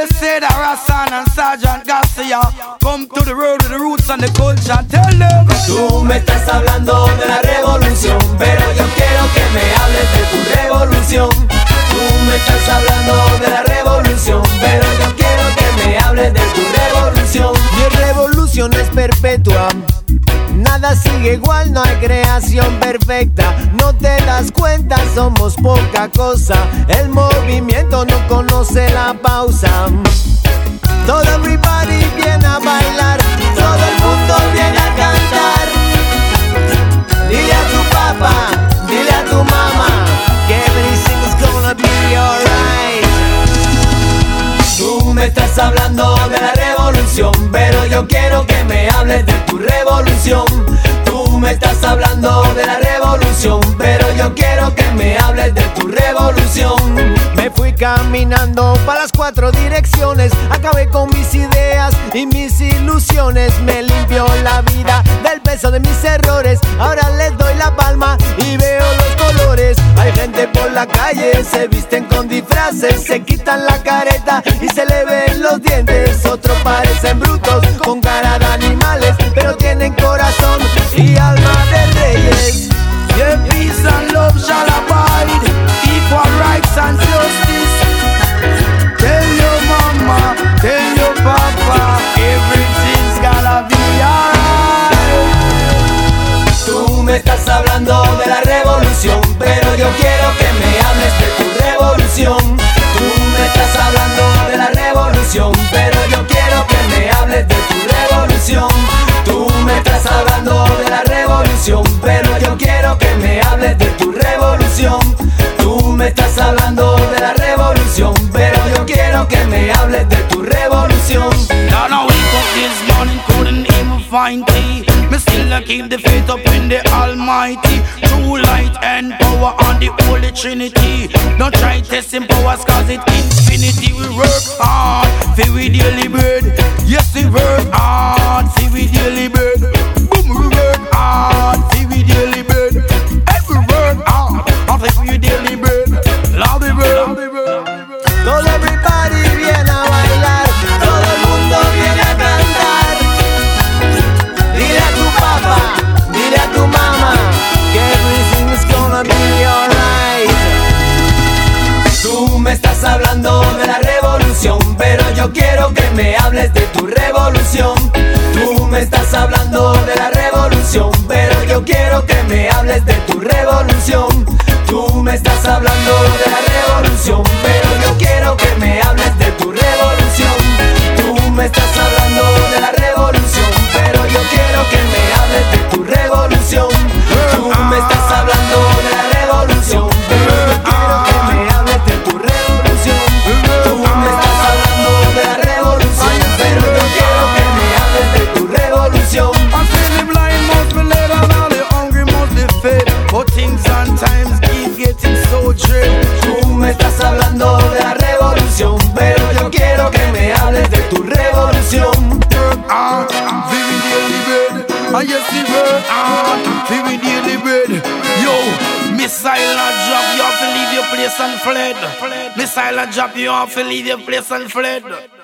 say that Rassan and Sergeant Garcia come to the road with the roots and the culture. Tell them. Tú me estás hablando de la revolución, pero yo quiero que me hables de tu revolución. Tú me estás hablando de la revolución, pero yo quiero que me hables de tu revolución. Mi revolución es perpetua. Nada sigue igual, no hay creación perfecta. No te das cuenta, somos poca cosa. El movimiento no conoce la pausa. Todo everybody viene a bailar, todo el mundo viene a cantar. Dile a tu papá, dile a tu mamá, que everything's gonna be alright. Tú me estás hablando de la revolución, pero yo quiero que me hables de tu revolución. Tú me estás hablando de la revolución, pero yo quiero que me hables de tu revolución. Me fui caminando para las 4 direcciones, acabé con mis ideas y mis ilusiones. Me limpió la vida del peso de mis errores, ahora les doy la palma y veo los colores. Hay gente por la calle, se visten con disfraces, se quitan la careta y se le ven los dientes. Otros parecen brutos con cara de animales, pero tienen corazón y alma de reyes. Yeah, peace and love shall abide, equal rights and justice. Tell your mama, tell your papa, everything's gonna be alright. Tú me estás hablando de la revolución, pero yo quiero que me hables de tu revolución. Tú me estás hablando de la revolución, pero yo quiero que me hables de tu revolución. Tú me estás hablando de la revolución, pero yo quiero que me hables de tu revolución. Tú me estás hablando de la revolución, pero yo quiero que me hables de tu revolución. Now I wake up this morning, couldn't even find tea. Me still keep the faith up in the Almighty. True light and power on the Holy Trinity. Don't try testing powers cause it's infinity. We work hard for we daily bread. Yes, we work hard for we daily bread. Boom, we work hard for we daily bread. Every work hard for we daily bread. Love the bread. Todo everybody viene a bailar, todo el mundo viene a cantar. Dile a tu papá, dile a tu mamá, que everything's gonna be alright. Tú me estás hablando de la revolución, pero yo quiero que me hables de tu revolución. Tú me estás hablando de la revolución, pero yo quiero que me hables de tu revolución. Tú me estás hablando de la revolución, pero yo quiero que me hables de tu revolución. Tú me estás hablando de la revolución, pero yo quiero que me hables de tu revolución. Tú me estás hablando de la revolución, pero yo quiero que me hables de tu revolución. Tú me estás hablando de la revolución, pero yo quiero que me hables de tu revolución. I say the blind must be led and all the hungry must be fed, but things and times keep getting so dread. Tú me estás hablando de la revolución, pero yo quiero que me hables de tu revolución. Work hard, very daily bread. And yes, we work hard, very daily bread. Yo, missile a drop, you have to leave your place and fled. Missile a drop, you have to leave your place and fled.